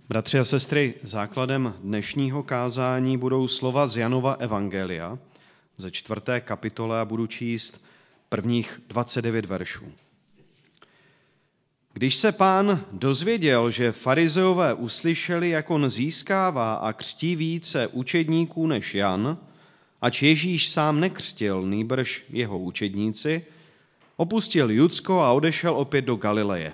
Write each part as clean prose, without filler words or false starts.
Bratři a sestry, základem dnešního kázání budou slova z Janova evangelia ze 4. kapitole a budu číst prvních 29 veršů. Když se Pán dozvěděl, že farizeové uslyšeli, jak on získává a křtí více učedníků než Jan, ač Ježíš sám nekřtil, nýbrž jeho učedníci, opustil Judsko a odešel opět do Galileje.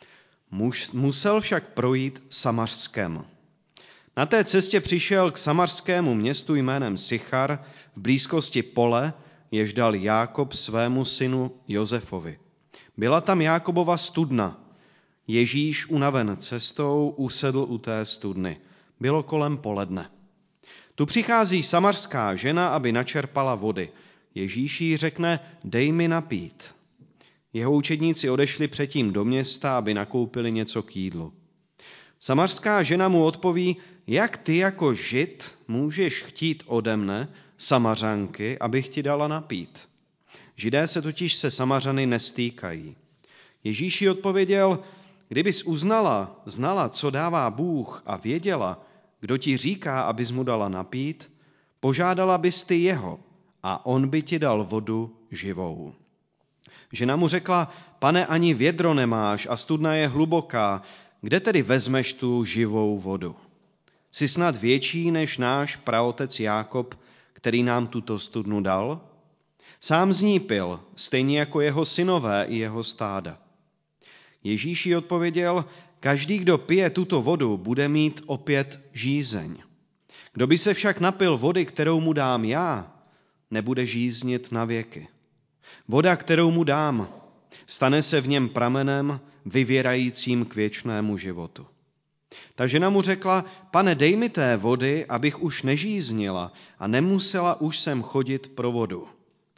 Musel však projít Samařskem. Na té cestě přišel k samařskému městu jménem Sychar v blízkosti pole, jež dal Jákob svému synu Josefovi. Byla tam Jákobova studna. Ježíš unaven cestou usedl u té studny. Bylo kolem poledne. Tu přichází samařská žena, aby načerpala vody. Ježíš jí řekne, dej mi napít. Jeho učedníci odešli předtím do města, aby nakoupili něco k jídlu. Samařská žena mu odpoví, jak ty jako Žid můžeš chtít ode mne, Samařanky, abych ti dala napít. Židé se totiž se Samařany nestýkají. Ježíš jí odpověděl, kdybys znala, co dává Bůh a věděla, kdo ti říká, abys mu dala napít, požádala bys ty jeho a on by ti dal vodu živou. Žena mu řekla, pane, ani vědro nemáš a studna je hluboká, kde tedy vezmeš tu živou vodu? Jsi snad větší než náš praotec Jákob, který nám tuto studnu dal? Sám z ní pil, stejně jako jeho synové i jeho stáda. Ježíš jí odpověděl, každý, kdo pije tuto vodu, bude mít opět žízeň. Kdo by se však napil vody, kterou mu dám já, nebude žíznit na věky. Voda, kterou mu dám, stane se v něm pramenem, vyvěrajícím k věčnému životu. Ta žena mu řekla, pane, dej mi té vody, abych už nežíznila a nemusela už sem chodit pro vodu.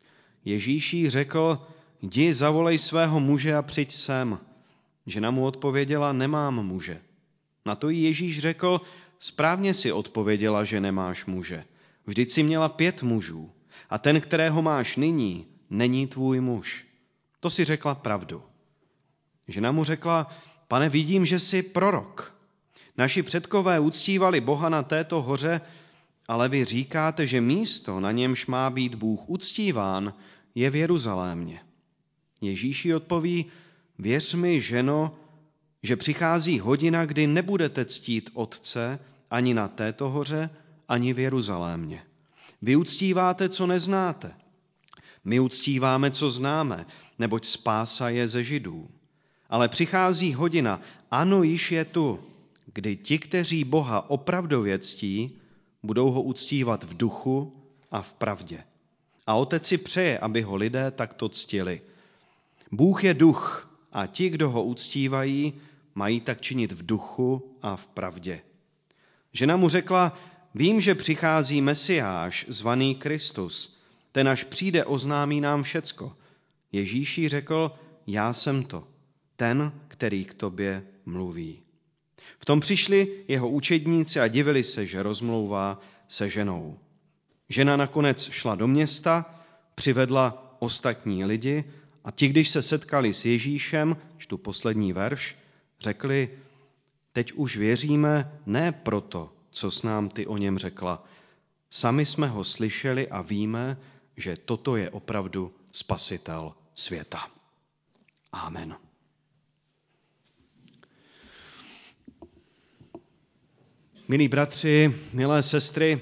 Ježíš jí řekl, jdi, zavolej svého muže a přijď sem. Žena mu odpověděla, nemám muže. Na to jí Ježíš řekl, správně si odpověděla, že nemáš muže. Vždyť si měla 5 mužů a ten, kterého máš nyní, není tvůj muž. To si řekla pravdu. Žena mu řekla, pane, vidím, že jsi prorok. Naši předkové uctívali Boha na této hoře, ale vy říkáte, že místo, na němž má být Bůh uctíván, je v Jeruzalémě. Ježíš jí odpoví, věř mi, ženo, že přichází hodina, kdy nebudete ctít Otce ani na této hoře, ani v Jeruzalémě. Vy uctíváte, co neznáte. My uctíváme, co známe, neboť spása je ze Židů. Ale přichází hodina, ano, již je tu, kdy ti, kteří Boha opravdově ctí, budou ho uctívat v duchu a v pravdě. A Otec si přeje, aby ho lidé takto ctili. Bůh je duch a ti, kdo ho uctívají, mají tak činit v duchu a v pravdě. Žena mu řekla, vím, že přichází Mesiáš, zvaný Kristus. Ten, až přijde, oznámí nám všecko. Ježíš jí řekl, já jsem to, ten, který k tobě mluví. V tom přišli jeho učedníci a divili se, že rozmlouvá se ženou. Žena nakonec šla do města, přivedla ostatní lidi a ti, když se setkali s Ježíšem, čtu poslední verš, řekli, teď už věříme ne proto, co s nám ty o něm řekla. Sami jsme ho slyšeli a víme, že toto je opravdu spasitel světa. Amen. Milí bratři, milé sestry,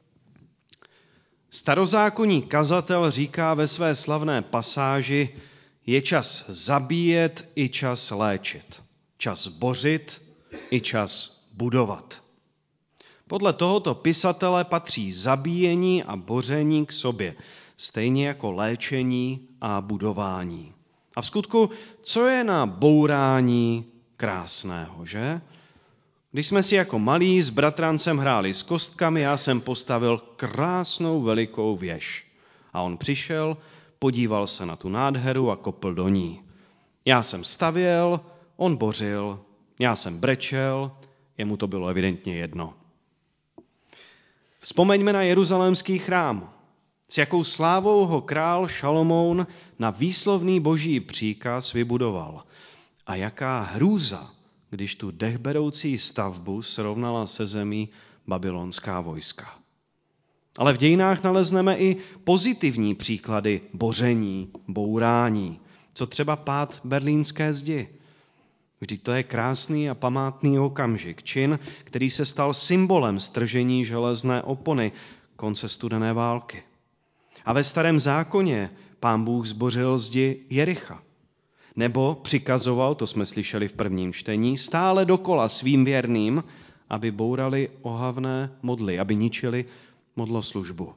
starozákonní kazatel říká ve své slavné pasáži, je čas zabíjet i čas léčit, čas bořit i čas budovat. Podle tohoto pisatele patří zabíjení a boření k sobě, stejně jako léčení a budování. A v skutku, co je na bourání krásného, že? Když jsme si jako malí s bratrancem hráli s kostkami, já jsem postavil krásnou velikou věž. A on přišel, podíval se na tu nádheru a kopl do ní. Já jsem stavěl, on bořil, já jsem brečel, jemu to bylo evidentně jedno. Vzpomeňme na jeruzalémský chrám. S jakou slávou ho král Šalomoun na výslovný boží příkaz vybudoval. A jaká hrůza když tu dechberoucí stavbu srovnala se zemí babylonská vojska. Ale v dějinách nalezneme i pozitivní příklady boření, bourání, co třeba pád berlínské zdi. Vždyť to je krásný a památný okamžik, čin, který se stal symbolem stržení železné opony konce studené války. A ve Starém zákoně Pán Bůh zbořil zdi Jericha. Nebo přikazoval, to jsme slyšeli v prvním čtení, stále dokola svým věrným, aby bourali ohavné modly, aby ničili modloslužbu.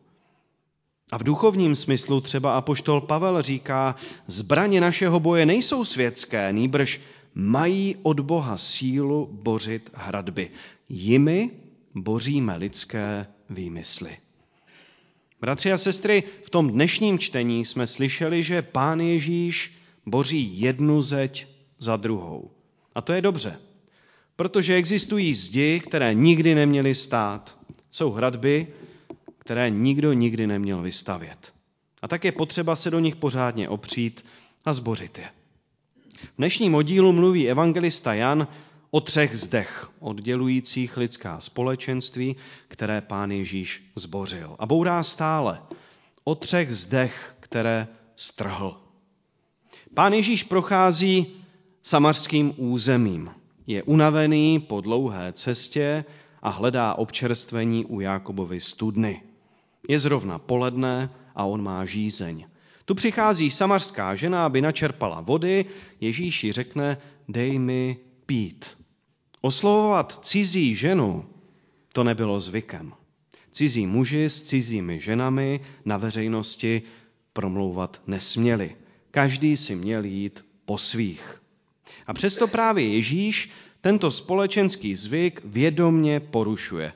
A v duchovním smyslu třeba apoštol Pavel říká, zbraně našeho boje nejsou světské, nýbrž mají od Boha sílu bořit hradby. Jimi boříme lidské výmysly. Bratři a sestry, v tom dnešním čtení jsme slyšeli, že Pán Ježíš boří jednu zeď za druhou. A to je dobře, protože existují zdi, které nikdy neměly stát. Jsou hradby, které nikdo nikdy neměl vystavět. A tak je potřeba se do nich pořádně opřít a zbořit je. V dnešním oddílu mluví evangelista Jan o 3 zdech, oddělujících lidská společenství, které Pán Ježíš zbořil. A bourá stále o 3 zdech, které strhl. Pán Ježíš prochází samařským územím. Je unavený po dlouhé cestě a hledá občerstvení u Jákobovy studny. Je zrovna poledne a on má žízeň. Tu přichází samařská žena, aby načerpala vody. Ježíš jí řekne, dej mi pít. Oslovovat cizí ženu, to nebylo zvykem. Cizí muži s cizími ženami na veřejnosti promlouvat nesměli. Každý si měl jít po svých. A přesto právě Ježíš tento společenský zvyk vědomně porušuje.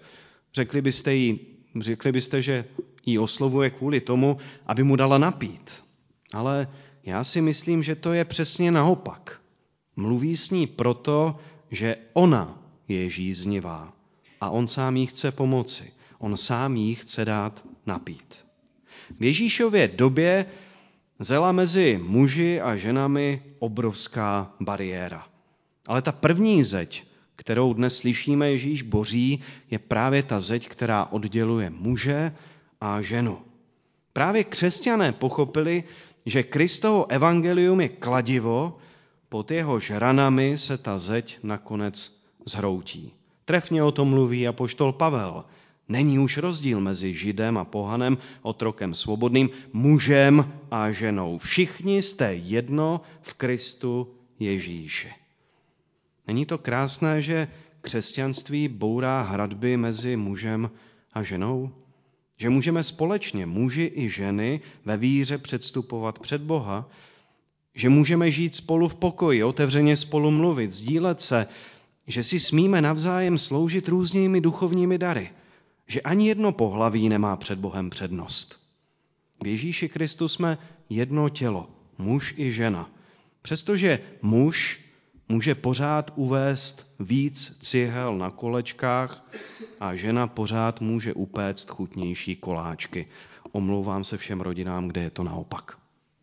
Řekli byste, že ji oslovuje kvůli tomu, aby mu dala napít. Ale já si myslím, že to je přesně naopak. Mluví s ní proto, že ona je žíznivá a on sám jí chce pomoci. On sám jí chce dát napít. V Ježíšově době zela mezi muži a ženami obrovská bariéra. Ale ta první zeď, kterou dnes slyšíme Ježíš boří, je právě ta zeď, která odděluje muže a ženu. Právě křesťané pochopili, že Kristovo evangelium je kladivo, pod jehož ranami se ta zeď nakonec zhroutí. Trefně o tom mluví apoštol Pavel. Není už rozdíl mezi Židem a pohanem, otrokem svobodným, mužem a ženou. Všichni jste jedno v Kristu Ježíši. Není to krásné, že křesťanství bourá hradby mezi mužem a ženou? Že můžeme společně, muži i ženy, ve víře předstupovat před Boha? Že můžeme žít spolu v pokoji, otevřeně spolu mluvit, sdílet se, že si smíme navzájem sloužit různými duchovními dary? Že ani jedno pohlaví nemá před Bohem přednost. V Ježíši Kristu jsme jedno tělo, muž i žena. Přestože muž může pořád uvést víc cihel na kolečkách a žena pořád může upéct chutnější koláčky. Omlouvám se všem rodinám, kde je to naopak.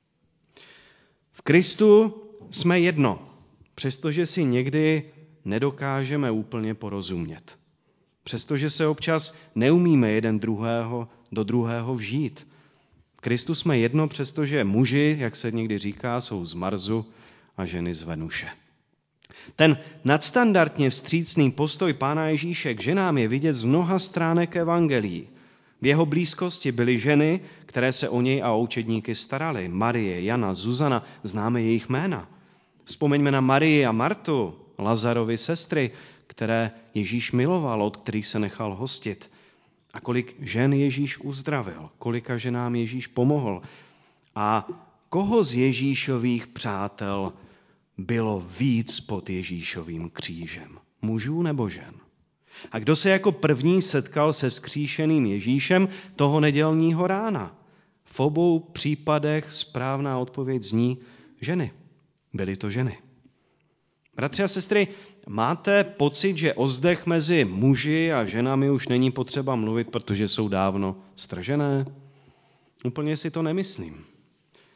V Kristu jsme jedno, přestože si někdy nedokážeme úplně porozumět. Přestože se občas neumíme jeden do druhého vžít. V Kristu jsme jedno, přestože muži, jak se někdy říká, jsou z Marsu a ženy z Venuše. Ten nadstandardně vstřícný postoj Pána Ježíše k ženám je vidět z mnoha stránek evangelií. V jeho blízkosti byly ženy, které se o něj a o učedníky staraly. Marie, Jana, Zuzana, známe jejich jména. Vzpomeňme na Marii a Martu, Lazarovi sestry, které Ježíš miloval, od kterých se nechal hostit. A kolik žen Ježíš uzdravil, kolika ženám Ježíš pomohl. A koho z Ježíšových přátel bylo víc pod Ježíšovým křížem? Mužů nebo žen? A kdo se jako první setkal se vzkříšeným Ježíšem toho nedělního rána? V obou případech správná odpověď zní ženy. Byly to ženy. Bratři a sestry, máte pocit, že o zdech mezi muži a ženami už není potřeba mluvit, protože jsou dávno stržené? Úplně si to nemyslím.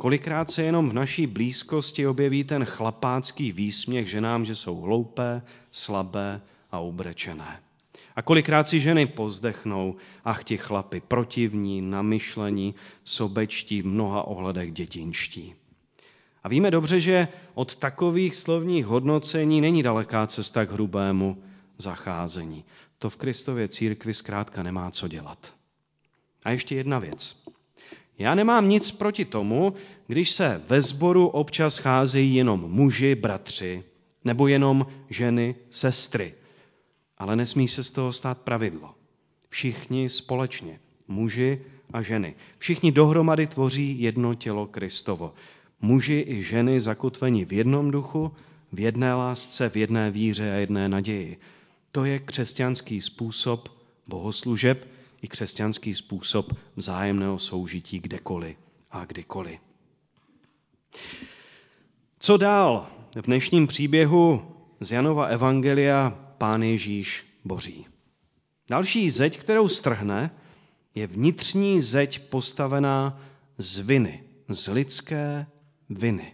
Kolikrát se jenom v naší blízkosti objeví ten chlapácký výsměch ženám, že jsou hloupé, slabé a ubrečené. A kolikrát si ženy pozdechnou, ach ti chlapi, protivní, namyšlení, sobečtí, v mnoha ohledech dětinští. A víme dobře, že od takových slovních hodnocení není daleká cesta k hrubému zacházení. To v Kristově církvi zkrátka nemá co dělat. A ještě jedna věc. Já nemám nic proti tomu, když se ve sboru občas cházejí jenom muži, bratři, nebo jenom ženy, sestry. Ale nesmí se z toho stát pravidlo. Všichni společně, muži a ženy, všichni dohromady tvoří jedno tělo Kristovo. Muži i ženy zakotveni v jednom duchu, v jedné lásce, v jedné víře a jedné naději. To je křesťanský způsob bohoslužeb i křesťanský způsob vzájemného soužití kdekoliv a kdykoliv. Co dál? V dnešním příběhu z Janova evangelia Pán Ježíš boří. Další zeď, kterou strhne, je vnitřní zeď postavená z viny, z lidské viny.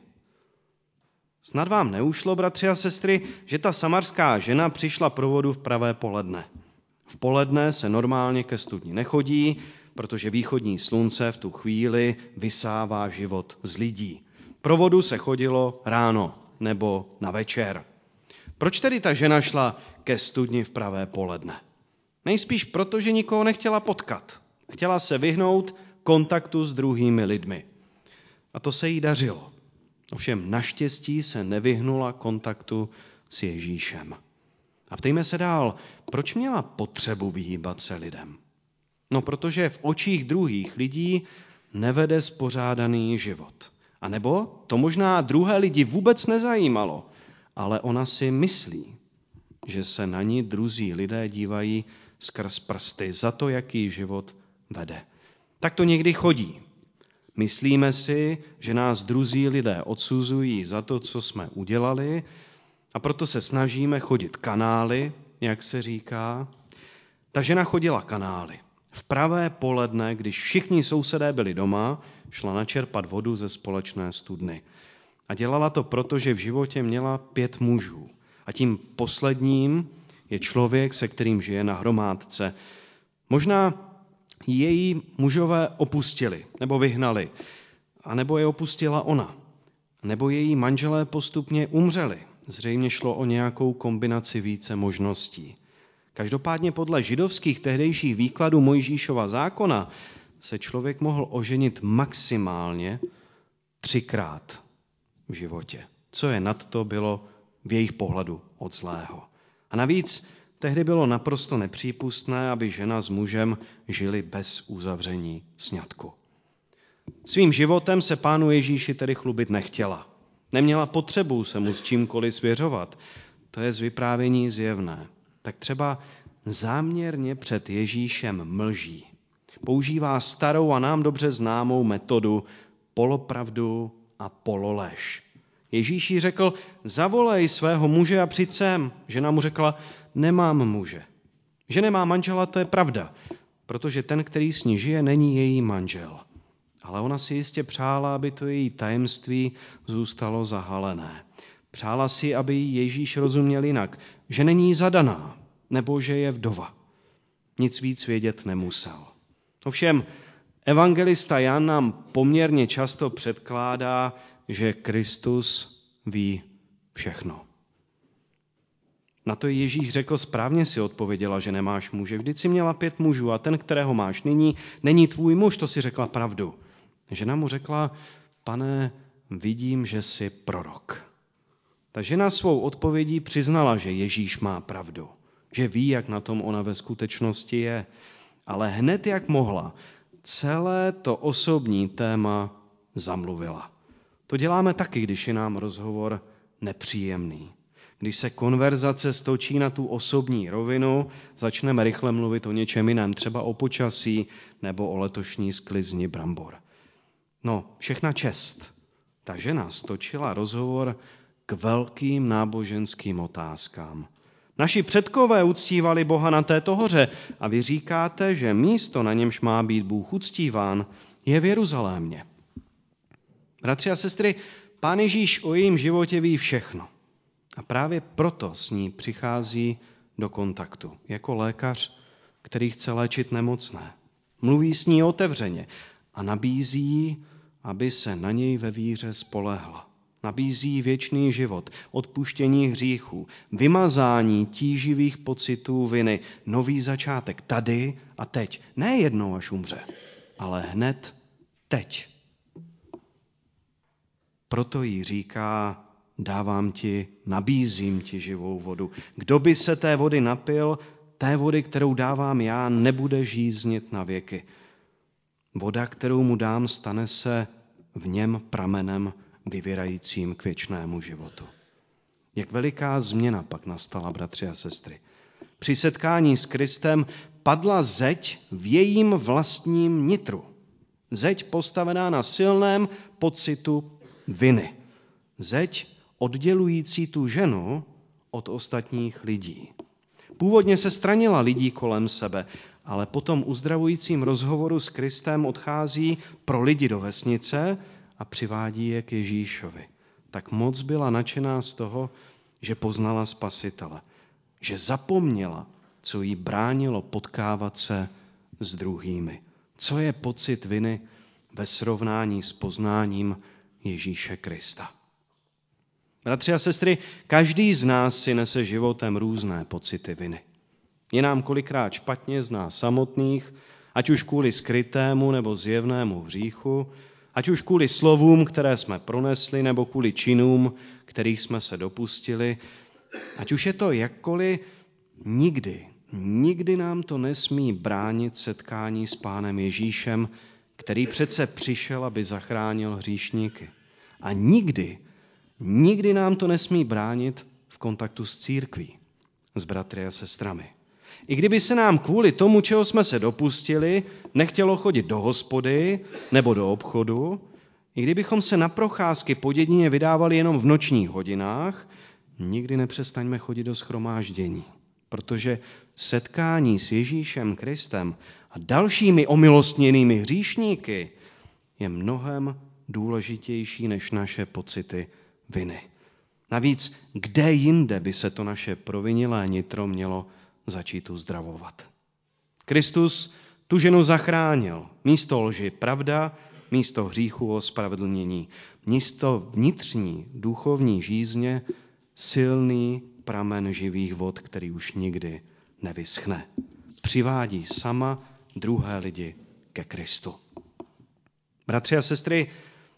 Snad vám neušlo, bratři a sestry, že ta samarská žena přišla pro vodu v pravé poledne. V poledne se normálně ke studni nechodí, protože východní slunce v tu chvíli vysává život z lidí. Pro vodu se chodilo ráno nebo na večer. Proč tedy ta žena šla ke studni v pravé poledne? Nejspíš proto, že nikoho nechtěla potkat. Chtěla se vyhnout kontaktu s druhými lidmi. A to se jí dařilo. Ovšem naštěstí se nevyhnula kontaktu s Ježíšem. A ptejme se dál, proč měla potřebu vyhýbat se lidem? No, protože v očích druhých lidí nevede spořádaný život. A nebo to možná druhé lidi vůbec nezajímalo, ale ona si myslí, že se na ní druzí lidé dívají skrz prsty za to, jaký život vede. Tak to někdy chodí. Myslíme si, že nás druzí lidé odsuzují za to, co jsme udělali, a proto se snažíme chodit kanály, jak se říká. Ta žena chodila kanály. V pravé poledne, když všichni sousedé byli doma, šla načerpat vodu ze společné studny. A dělala to proto, že v životě měla 5 mužů. A tím posledním je člověk, se kterým žije na hromádce. Možná její mužové opustili nebo vyhnali, anebo je opustila ona, nebo její manželé postupně umřeli. Zřejmě šlo o nějakou kombinaci více možností. Každopádně podle židovských tehdejších výkladů Mojžíšova zákona se člověk mohl oženit maximálně 3krát v životě. Co je nad to, bylo v jejich pohledu od zlého. A navíc tehdy bylo naprosto nepřípustné, aby žena s mužem žili bez uzavření sňatku. Svým životem se Pánu Ježíši tedy chlubit nechtěla. Neměla potřebu se mu s čímkoliv svěřovat. To je z vyprávění zjevné. Tak třeba záměrně před Ježíšem mlží. Používá starou a nám dobře známou metodu polopravdu a pololež. Ježíš jí řekl, zavolej svého muže a přijď sem. Žena mu řekla, nemám muže. Že nemá manžela, to je pravda, protože ten, který s ní žije, není její manžel. Ale ona si jistě přála, aby to její tajemství zůstalo zahalené. Přála si, aby jí Ježíš rozuměl jinak, že není zadaná, nebo že je vdova. Nic víc vědět nemusel. Ovšem, evangelista Jan nám poměrně často předkládá, že Kristus ví všechno. Na to Ježíš řekl, správně si odpověděla, že nemáš muže. Vždyť si měla 5 mužů a ten, kterého máš nyní, není tvůj muž, to si řekla pravdu. Žena mu řekla, pane, vidím, že jsi prorok. Ta žena svou odpovědí přiznala, že Ježíš má pravdu, že ví, jak na tom ona ve skutečnosti je. Ale hned jak mohla, celé to osobní téma zamluvila. To děláme taky, když je nám rozhovor nepříjemný. Když se konverzace stočí na tu osobní rovinu, začneme rychle mluvit o něčem jiném, třeba o počasí nebo o letošní sklizni brambor. No, všechna čest. Ta žena stočila rozhovor k velkým náboženským otázkám. Naši předkové uctívali Boha na této hoře a vy říkáte, že místo, na němž má být Bůh uctíván, je v Jeruzalémě. Bratři a sestry, Pán Ježíš o jejím životě ví všechno. A právě proto s ní přichází do kontaktu. Jako lékař, který chce léčit nemocné. Mluví s ní otevřeně a nabízí jí, aby se na něj ve víře spolehla. Nabízí věčný život, odpuštění hříchů, vymazání tíživých pocitů viny, nový začátek tady a teď. Ne jednou, až umře, ale hned teď. Proto jí říká, nabízím ti živou vodu. Kdo by se té vody napil, té vody, kterou dávám já, nebude žíznit na věky. Voda, kterou mu dám, stane se v něm pramenem vyvěrajícím k věčnému životu. Jak veliká změna pak nastala, bratři a sestry. Při setkání s Kristem padla zeď v jejím vlastním nitru. Zeď postavená na silném pocitu viny. Zeď oddělující tu ženu od ostatních lidí. Původně se stranila lidí kolem sebe, ale po tom uzdravujícím rozhovoru s Kristem odchází pro lidi do vesnice a přivádí je k Ježíšovi. Tak moc byla nadšená z toho, že poznala Spasitele, že zapomněla, co jí bránilo potkávat se s druhými. Co je pocit viny ve srovnání s poznáním Ježíše Krista. Bratři a sestry, každý z nás si nese životem různé pocity viny. Je nám kolikrát špatně z nás samotných, ať už kvůli skrytému nebo zjevnému hříchu, ať už kvůli slovům, které jsme pronesli, nebo kvůli činům, kterých jsme se dopustili. Ať už je to jakkoliv, nikdy nám to nesmí bránit setkání s Pánem Ježíšem, který přece přišel, aby zachránil hříšníky. A nikdy nám to nesmí bránit v kontaktu s církví, s bratry a sestrami. I kdyby se nám kvůli tomu, čeho jsme se dopustili, nechtělo chodit do hospody nebo do obchodu, i kdybychom se na procházky po dědině vydávali jenom v nočních hodinách, nikdy nepřestaňme chodit do shromáždění, protože setkání s Ježíšem Kristem a dalšími omilostněnými hříšníky je mnohem důležitější než naše pocity viny. Navíc, kde jinde by se to naše provinilé nitro mělo začít uzdravovat? Kristus tu ženu zachránil. Místo lži pravda, místo hříchu ospravedlnění. Místo vnitřní duchovní žízně silný pramen živých vod, který už nikdy nevyschne. Přivádí sama druhé lidi ke Kristu. Bratři a sestry,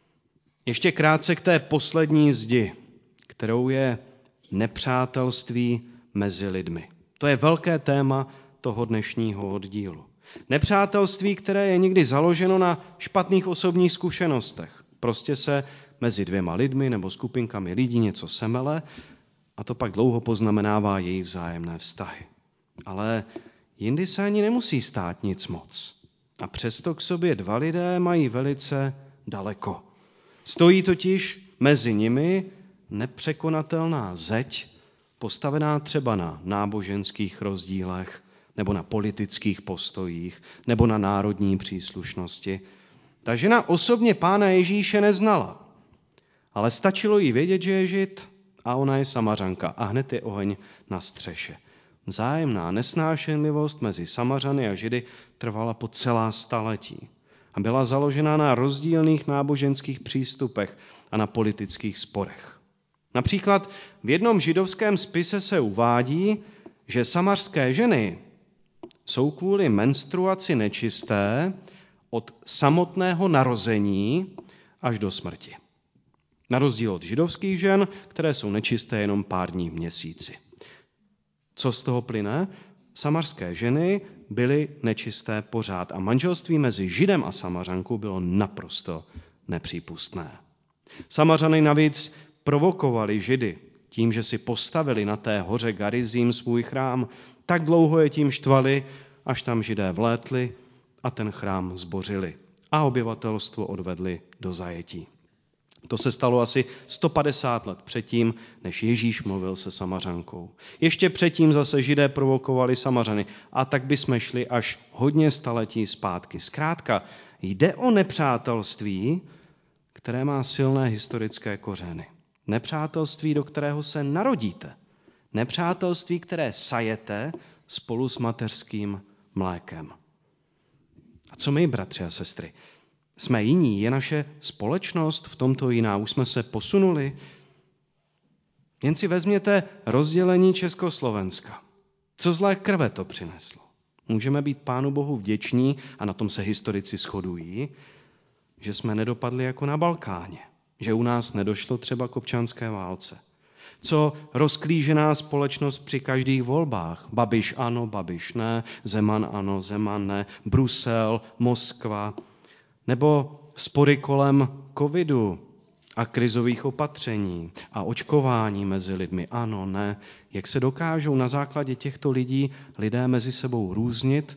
ještě krátce k té poslední zdi, kterou je nepřátelství mezi lidmi. To je velké téma toho dnešního oddílu. Nepřátelství, které je někdy založeno na špatných osobních zkušenostech. Prostě se mezi dvěma lidmi nebo skupinkami lidí něco semele a to pak dlouho poznamenává jejich vzájemné vztahy. Ale jindy se ani nemusí stát nic moc. A přesto k sobě dva lidé mají velice daleko. Stojí totiž mezi nimi nepřekonatelná zeď, postavená třeba na náboženských rozdílech, nebo na politických postojích, nebo na národní příslušnosti. Ta žena osobně Pána Ježíše neznala, ale stačilo jí vědět, že je Žid a ona je Samařanka a hned je oheň na střeše. Vzájemná nesnášenlivost mezi Samařany a Židy trvala po celá staletí a byla založena na rozdílných náboženských přístupech a na politických sporech. Například v jednom židovském spise se uvádí, že samařské ženy jsou kvůli menstruaci nečisté od samotného narození až do smrti. Na rozdíl od židovských žen, které jsou nečisté jenom pár dní v měsíci. Co z toho plyne? Samařské ženy byly nečisté pořád a manželství mezi Židem a Samařankou bylo naprosto nepřípustné. Samařany navíc provokovali Židy tím, že si postavili na té hoře Garizím svůj chrám. Tak dlouho je tím štvali, až tam Židé vlétli a ten chrám zbořili a obyvatelstvo odvedli do zajetí. To se stalo asi 150 let předtím, než Ježíš mluvil se Samařankou. Ještě předtím zase Židé provokovali Samařany a tak bychom šli až hodně staletí zpátky. Zkrátka, jde o nepřátelství, které má silné historické kořeny. Nepřátelství, do kterého se narodíte. Nepřátelství, které sajete spolu s mateřským mlékem. A co my, bratři a sestry? Jsme jiní? Je naše společnost v tomto jiná? Už jsme se posunuli? Jen si vezměte rozdělení Československa. Co zlé krve to přineslo? Můžeme být Pánu Bohu vděční, a na tom se historici shodují, že jsme nedopadli jako na Balkáně. Že u nás nedošlo třeba k občanské válce. Co rozklížená společnost při každých volbách. Babiš ano, Babiš ne, Zeman ano, Zeman ne, Brusel, Moskva. Nebo spory kolem covidu a krizových opatření a očkování mezi lidmi. Ano, ne. Jak se dokážou na základě těchto lidé mezi sebou různit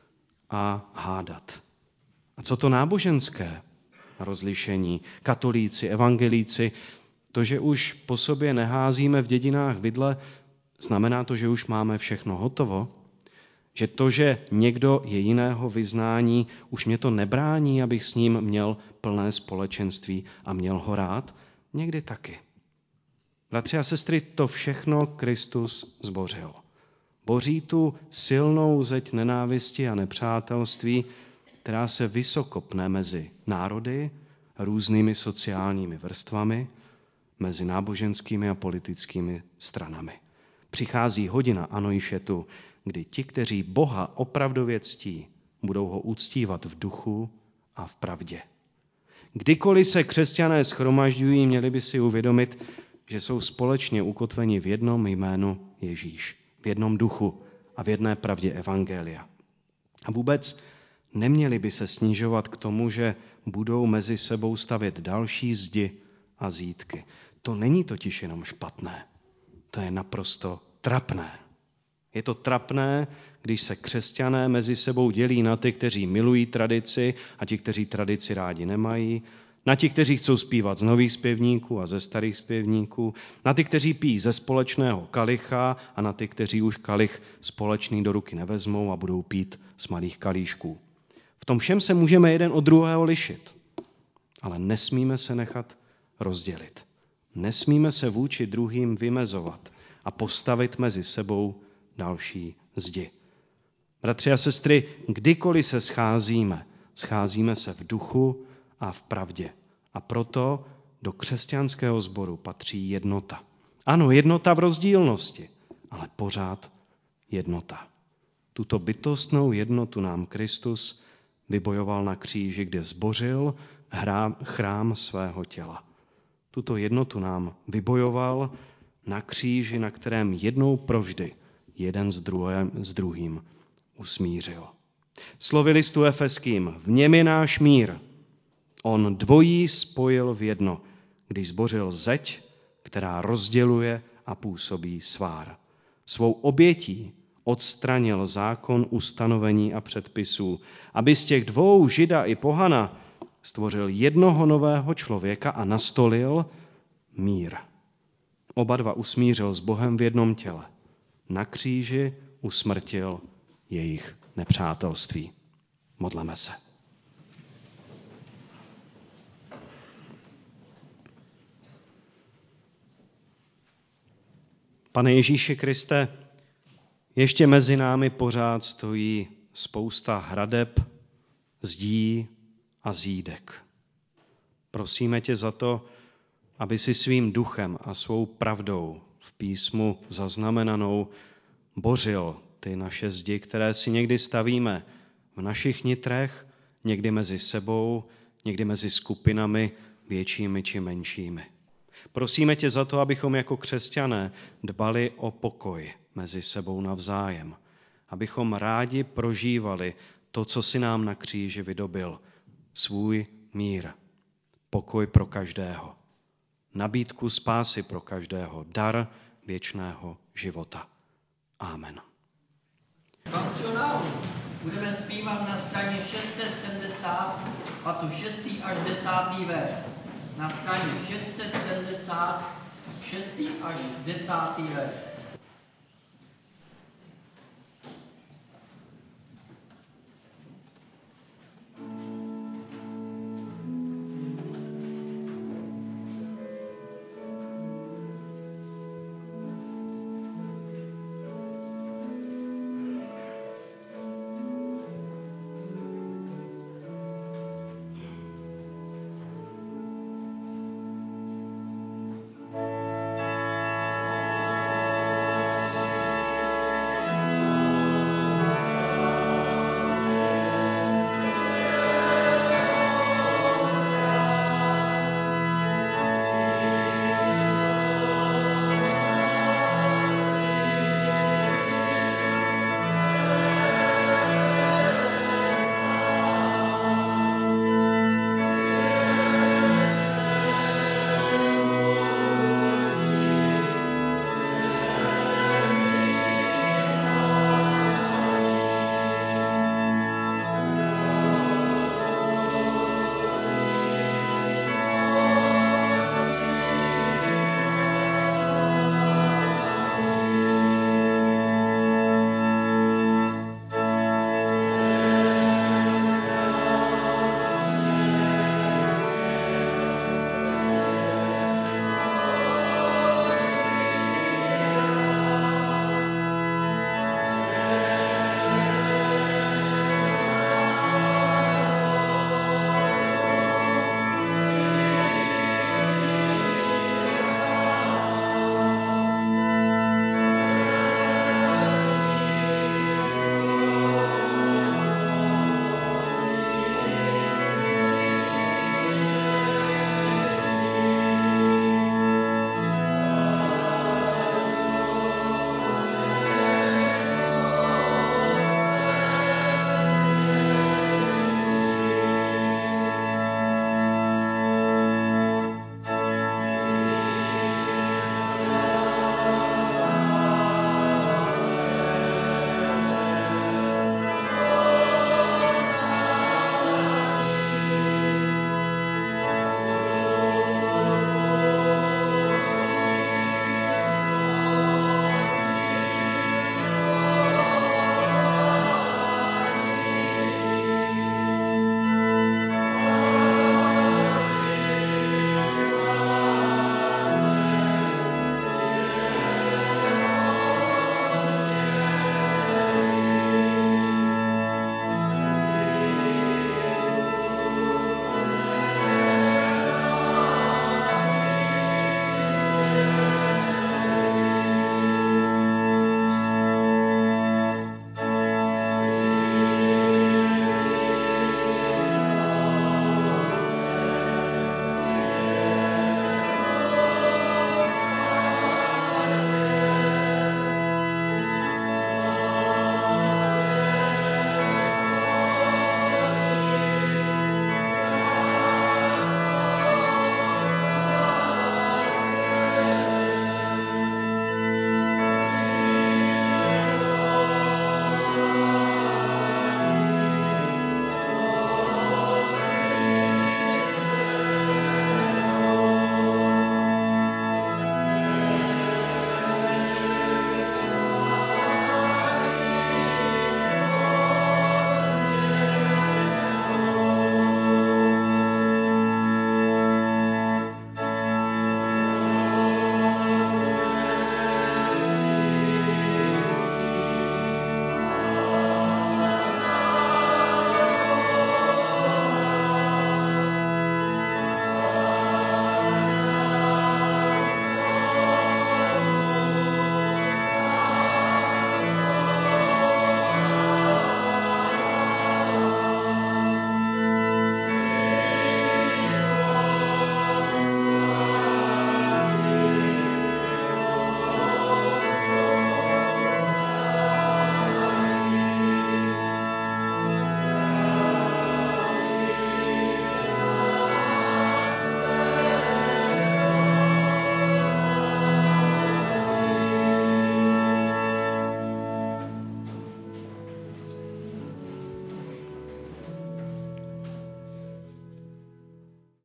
a hádat. A co to náboženské rozlišení? Katolíci, evangelíci, to, že už po sobě neházíme v dědinách vidle, znamená to, že už máme všechno hotovo? Že to, že někdo je jiného vyznání, už mě to nebrání, abych s ním měl plné společenství a měl ho rád? Někdy taky. Bratři a sestry, to všechno Kristus zbořil. Boří tu silnou zeď nenávisti a nepřátelství, která se vysoko pne mezi národy, různými sociálními vrstvami, mezi náboženskými a politickými stranami. Přichází hodina, ano již je tu, kdy ti, kteří Boha opravdově ctí, budou ho uctívat v duchu a v pravdě. Kdykoliv se křesťané shromažďují, měli by si uvědomit, že jsou společně ukotveni v jednom jménu Ježíš, v jednom duchu a v jedné pravdě evangelia. A vůbec neměli by se snižovat k tomu, že budou mezi sebou stavět další zdi a zítky. To není totiž jenom špatné, to je naprosto trapné. Je to trapné, když se křesťané mezi sebou dělí na ty, kteří milují tradici a ti, kteří tradici rádi nemají, na ti, kteří chcou zpívat z nových zpěvníků a ze starých zpěvníků, na ty, kteří pijí ze společného kalicha a na ty, kteří už kalich společný do ruky nevezmou a budou pít z malých kalíšků. V tom všem se můžeme jeden od druhého lišit, ale nesmíme se nechat rozdělit. Nesmíme se vůči druhým vymezovat a postavit mezi sebou další zdi. Bratři a sestry, kdykoliv se scházíme se v duchu a v pravdě. A proto do křesťanského sboru patří jednota. Ano, jednota v rozdílnosti, ale pořád jednota. Tuto bytostnou jednotu nám Kristus vybojoval na kříži, kde zbořil chrám svého těla. Tuto jednotu nám vybojoval na kříži, na kterém jednou provždy jeden s druhým usmířil. Slovy listu Efeským, v něm je náš mír. On dvojí spojil v jedno, když zbořil zeď, která rozděluje a působí svár. Svou obětí odstranil zákon ustanovení a předpisů, aby z těch dvou, Žida i pohana, stvořil jednoho nového člověka a nastolil mír. Oba dva usmířil s Bohem v jednom těle. Na kříži usmrtil jejich nepřátelství. Modleme se. Pane Ježíši Kriste, ještě mezi námi pořád stojí spousta hradeb, zdí a zídek. Prosíme tě za to, aby si svým duchem a svou pravdou v písmu zaznamenanou bořil ty naše zdi, které si někdy stavíme v našich nitrech, někdy mezi sebou, někdy mezi skupinami většími či menšími. Prosíme tě za to, abychom jako křesťané dbali o pokoj mezi sebou navzájem, abychom rádi prožívali to, co si nám na kříži vydobil, svůj mír, pokoj pro každého, nabídku spásy pro každého, dar věčného života. Amen. Funkcionálu budeme zpívat na straně 670 a tu 6. až 10. verš. Na straně 670, 6. až 10. verš.